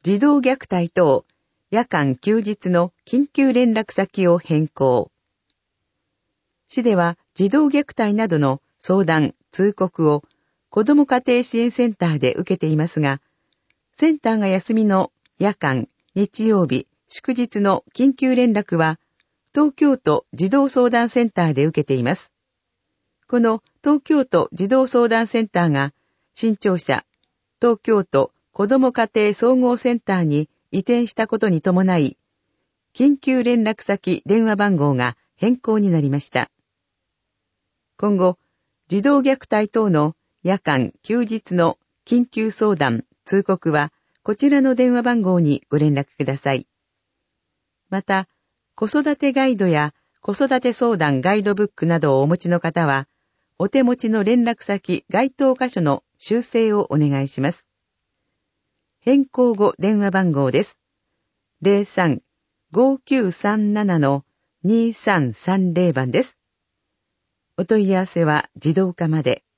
児童虐待等、夜間休日の緊急連絡先を変更。市では児童虐待などの相談、通告を子ども家庭支援センターで受けていますが、センターが休みの夜間、日曜日、祝日の緊急連絡は、東京都児童相談センターで受けています。この東京都児童相談センターが、新庁舎、東京都子ども家庭総合センターに移転したことに伴い、緊急連絡先電話番号が変更になりました。今後、児童虐待等の夜間、休日の緊急相談、通告は、こちらの電話番号にご連絡ください。また、子育てガイドや子育て相談ガイドブックなどをお持ちの方は、お手持ちの連絡先該当箇所の修正をお願いします。変更後電話番号です。03-5937-2330 番です。お問い合わせは自動化まで。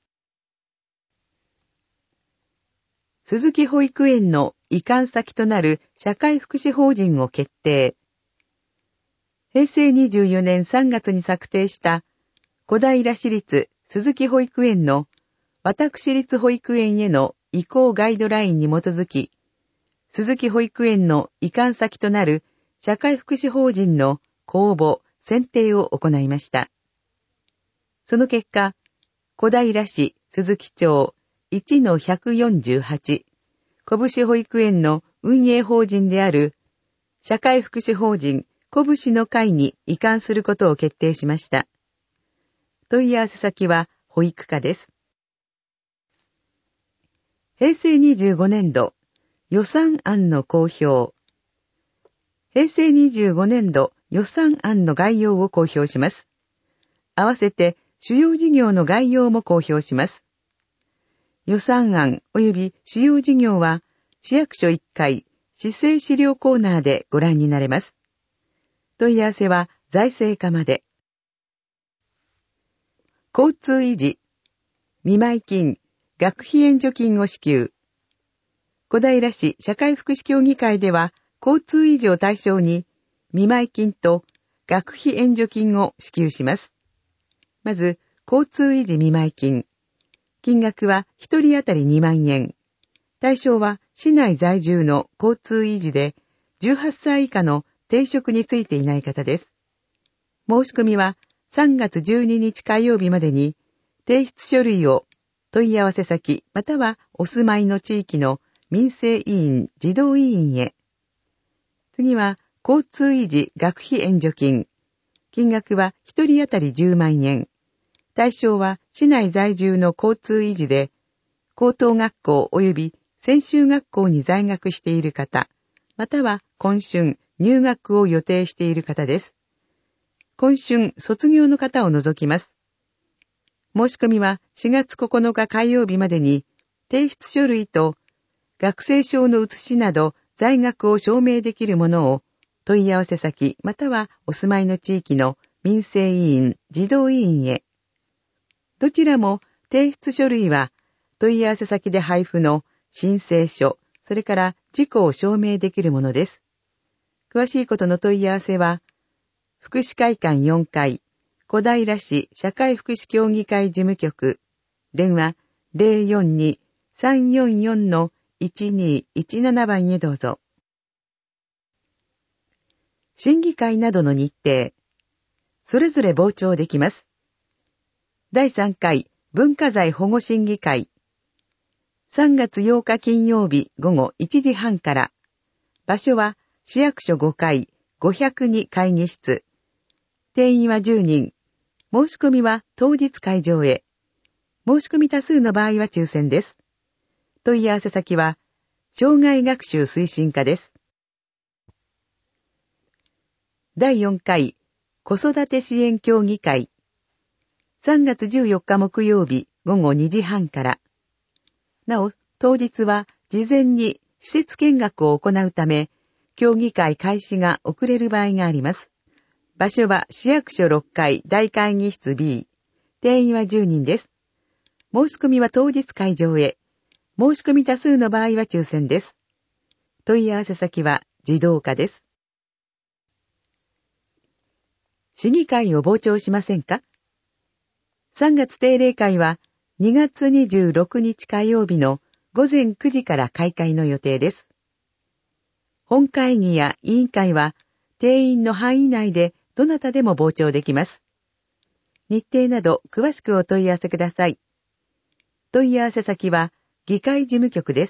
鈴木保育園の移管先となる社会福祉法人を決定。平成24年3月に策定した小平市立鈴木保育園の私立保育園への移行ガイドラインに基づき、鈴木保育園の移管先となる社会福祉法人の公募、選定を行いました。その結果、小平市鈴木町 1-148 拳保育園の運営法人である社会福祉法人拳の会に移管することを決定しました。問い合わせ先は保育課です。平成25年度予算案の公表。平成25年度予算案の概要を公表します。合わせて主要事業の概要も公表します。予算案及び主要事業は市役所1階市政資料コーナーでご覧になれます。問い合わせは財政課まで。交通維持、見舞い金、学費援助金を支給。小平市社会福祉協議会では、交通維持を対象に、見舞い金と学費援助金を支給します。まず、交通維持見舞い金。金額は1人当たり2万円。対象は市内在住の交通維持で、18歳以下の定職についていない方です。申し込みは3月12日火曜日までに提出書類を問い合わせ先またはお住まいの地域の民生委員、児童委員へ。次は交通維持学費援助金。金額は1人当たり10万円。対象は市内在住の交通維持で高等学校及び専修学校に在学している方、または今春入学を予定している方です。今春卒業の方を除きます。申し込みは4月9日火曜日までに提出書類と学生証の写しなど在学を証明できるものを問い合わせ先またはお住まいの地域の民生委員、児童委員へ。どちらも提出書類は問い合わせ先で配布の申請書、それから事項を証明できるものです。詳しいことの問い合わせは、福祉会館4階、小平市社会福祉協議会事務局、電話 042-344-1217 番へどうぞ。審議会などの日程、それぞれ傍聴できます。第3回文化財保護審議会、3月8日金曜日午後1時半から、場所は市役所5階502会議室、定員は10人、申し込みは当日会場へ、申し込み多数の場合は抽選です。問い合わせ先は、障害学習推進課です。第4回子育て支援協議会、3月14日木曜日午後2時半から。なお、当日は事前に施設見学を行うため、協議会開始が遅れる場合があります。場所は市役所6階大会議室 B。定員は10人です。申し込みは当日会場へ。申し込み多数の場合は抽選です。 問い合わせ先は自動化です。市議会を傍聴しませんか？ 3 月定例会は2月26日火曜日の午前9時から開会の予定です。本会議や委員会は定員の範囲内でどなたでも傍聴できます。日程など詳しくお問い合わせください。問い合わせ先は議会事務局です。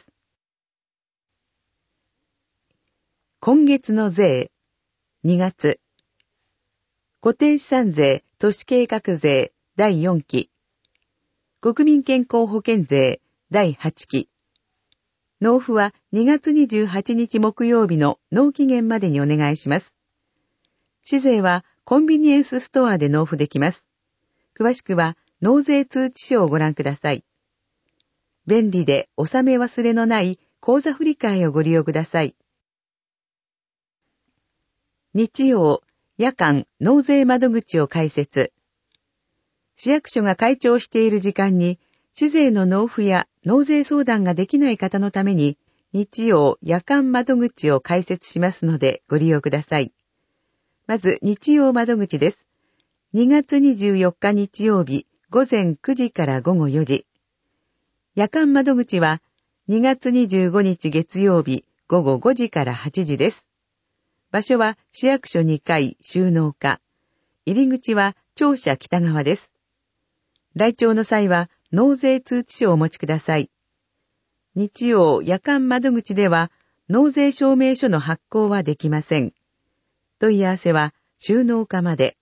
今月の税、2月。固定資産税、都市計画税、第4期。国民健康保険税、第8期。納付は2月28日木曜日の納期限までにお願いします。市税はコンビニエンスストアで納付できます。詳しくは納税通知書をご覧ください。便利で納め忘れのない口座振替をご利用ください。日曜、夜間納税窓口を開設。市役所が開庁している時間に、市税の納付や納税相談ができない方のために、日曜夜間窓口を開設しますのでご利用ください。まず日曜窓口です。2月24日日曜日午前9時から午後4時。夜間窓口は2月25日月曜日午後5時から8時です。場所は市役所2階収納課。入り口は庁舎北側です。来庁の際は納税通知書をお持ちください。日曜夜間窓口では納税証明書の発行はできません。問い合わせは収納課まで。